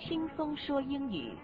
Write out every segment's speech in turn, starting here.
轻松说英语。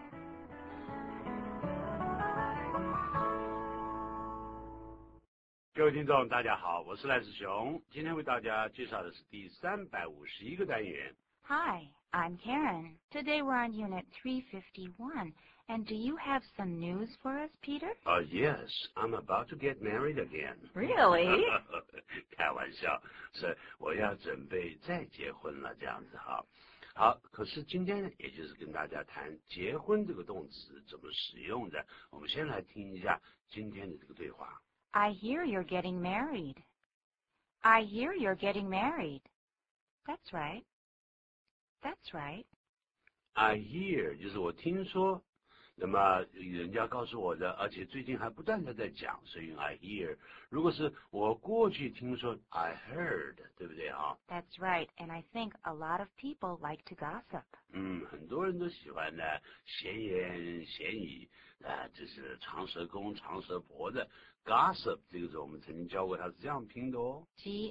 各位听众大家好，我是赖世雄，今天为大家介绍的是第351个单元。 Hi, I'm Karen. Today we're on Unit 351. And do you have some news for us, Peter? Yes, I'm about to get married again. Really? 开玩笑，是我要准备再结婚了，这样子哈。好，可是今天呢，也就是跟大家谈结婚这个动词怎么使用的。我们先来听一下今天的这个对话。 I hear you're getting married. I hear you're getting married. That's right. That's right. I hear 就是我听说，那么人家告诉我的，而且最近还不断的在讲，所以用 I hear。如果是我过去听说 I heard， 对不对啊？ That's right. And I think a lot of people like to gossip. 很多人都喜欢呢闲言闲语就是长舌公长舌婆的 gossip， 这个是我们曾经教过，它是这样拼的哦。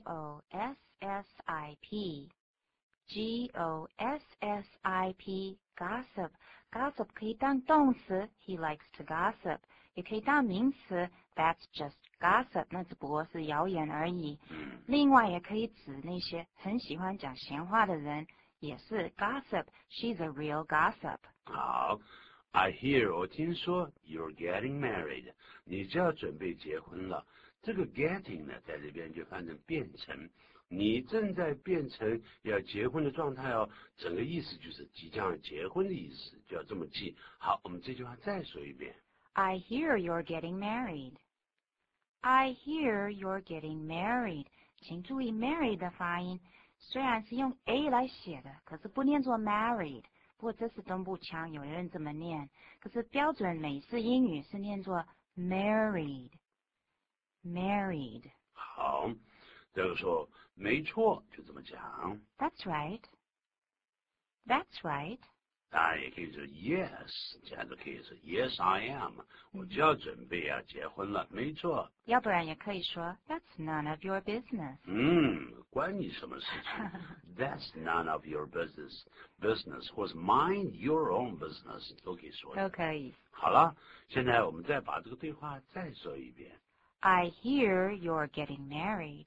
G-O-S-S-I-P. Gossip. Gossip 可以当动词 He likes to gossip. 也可以当名词 That's just gossip. 那只不过是谣言而已。另外也可以指那些很喜欢讲闲话的人，也是 gossip. She's a real gossip. 好， I hear 我听说 you're getting married， 你就要准备结婚了。这个 getting 呢，在这边就翻成变成，你正在变成要结婚的状态哦。整个意思就是即将要结婚的意思，就要这么记。好，我们这句话再说一遍。 I hear you're getting married. I hear you're getting married. 请注意 married 的发音，虽然是用 a 来写的，可是不念作 married。不过这是东部腔，有人这么念。可是标准美式英语是念作 married. Married. 好，这个说没错，就这么讲。 That's right. That's right. 当然也可以说 yes， 这样就可以说 yes I am， 我就要准备要结婚了，没错。 要不然也可以说 That's none of your business. 关你什么事情？That's none of your business， 或是 mind your own business 都可以说的。 都可以。 好了，现在我们再把这个对话再说一遍。 I hear you're getting married.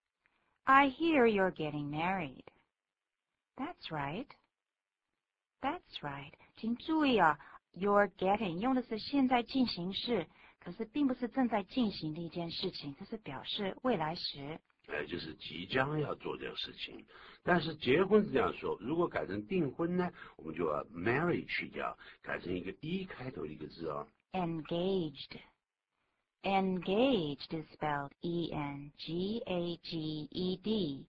I hear you're getting married. That's right. That's right. 请注意啊 ，you're getting 用的是现在进行式，可是并不是正在进行的一件事情，这是表示未来时。 就是即将要做这个事情。但是结婚是这样说，如果改成订婚呢，我们就把 marry 去掉，改成一个 e 开头的一个字哦。 Engaged. Engaged is spelled E-N-G-A-G-E-D.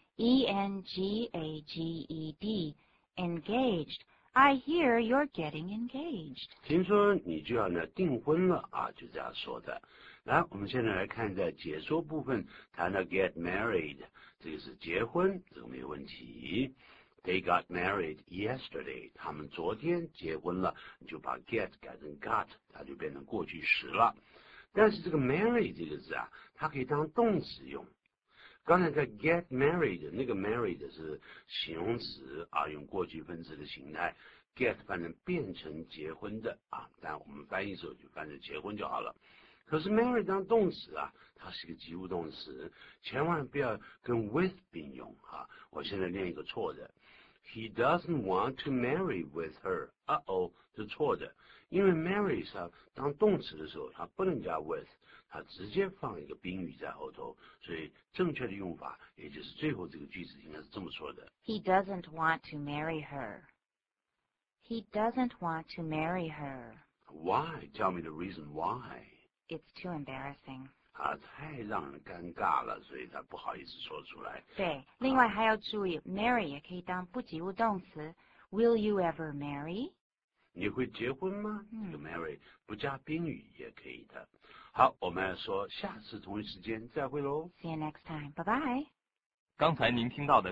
E-N-G-A-G-E-D. Engaged. I hear you're getting engaged. 听说你就要呢订婚了啊，就这样说的。来，我们现在来看在解说部分谈到 get married， 这个是结婚，这个没有问题。They got married yesterday， 他们昨天结婚了，你就把 get 改成 got， 它就变成过去时了。但是这个 marry 这个字啊，它可以当动词用。刚才在 get married 那个 married 是形容词啊，用过去分词的形态 get 反正变成结婚的啊，但我们翻译的时候就翻成结婚就好了。可是 marry 当动词啊，它是一个及物动词，千万不要跟 with 并用啊。我现在念一个错的 ，He doesn't want to marry with her。这是错的，因为 marry 是当动词的时候，它不能加 with。它直接放一个宾语在后头，所以正确的用法，也就是最后这个句子应该是这么说的 He doesn't want to marry her. He doesn't want to marry her. Why? Tell me the reason why. It's too embarrassing. 太让人尴尬了，所以他不好意思说出来。 对，另外还要注意 marry 也可以当不及物动词 Will you ever marry? 你会结婚吗？这个 marry 不加宾语也可以的。好，我们说下次同一时间再会喽。 See you next time. Bye-bye. 刚才您听到的